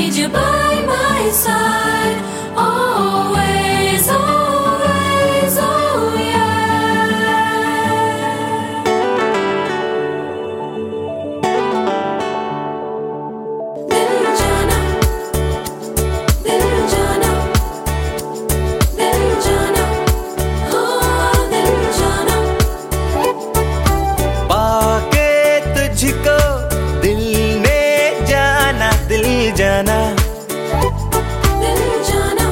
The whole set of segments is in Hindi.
need you by my side, always, always, oh yeah. Dil jana, dil jana, dil jana, oh dil jana. पाके तुझको दिल ने जाना, दिल जाना, दिल जाना,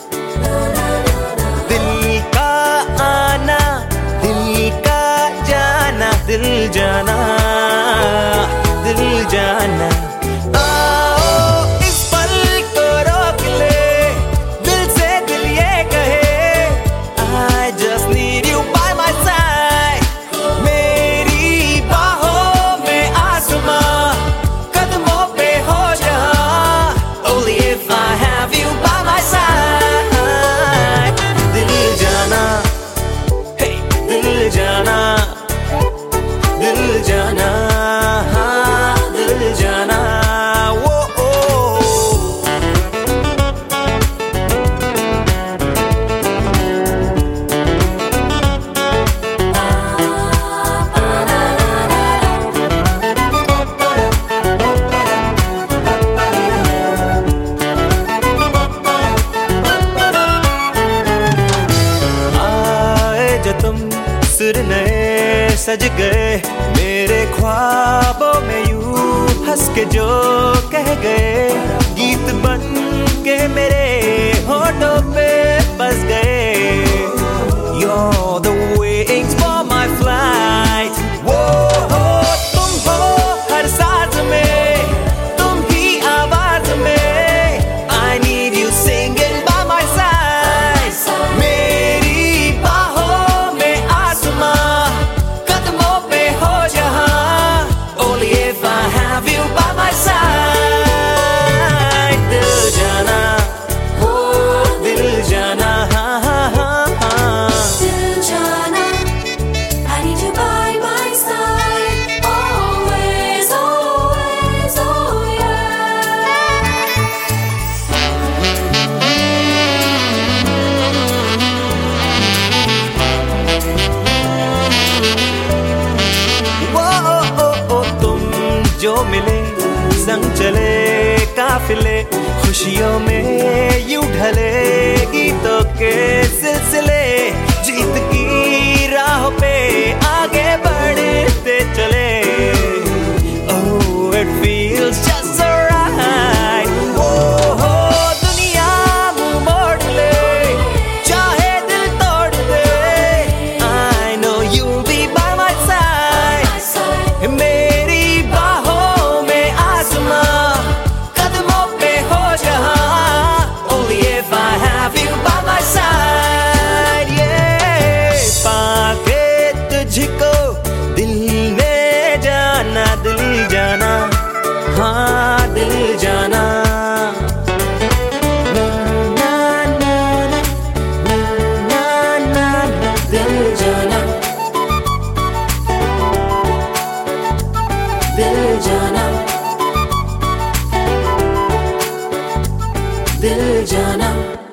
दिल का आना, दिल का जाना, दिल जाना, दिल जाना। आओ इस पल को रोक ले, दिल से दिल ये कहे, I just need you by my side। मेरी बाहों में आसमां, कदमों पे हो जहां, only if I have you by my side। दिल जाना, hey, दिल जाना, दिल जाना, हाँ, दिल जाना, वो ओ। आए जो तुम सुर नए सज गए, मेरे ख्वाबों में यूं हंस के जो कह गए, गीत बन के मेरे होठों पे बस गए। You're the wings for my flight। वो हो तुम हो हर साज में, तुम ही आवाज में, I need you singing by my side। मेरी बाहों में आसमां, कदमों पे हो जहां, only if I have you by my side। दिल जाना, हो दिल जाना, हाँ हाँ हाँ हाँ। दिल जाना, I need you by my side, always, always, oh yeah. वो तुम जो मिले, संग चले काफिले, खुशियों में यूं ढले गीतों के सिलसिले, जीत की राह पे आगे बढ़ते चले। Oh, it feels just so right। वो हो दुनिया मुंह मोड़ ले, चाहे दिल तोड़ दे, I know you'll be by my side। मेरी बाहों में आसमां, कदमों पे हो जहां, only if I have you by my side, yeah। पाके तुझको दिल ने जाना, दिल जाना, हाँ दिल जाना। ना ना ना ना ना ना ना, दिल जाना, दिल जाना, दिल जाना।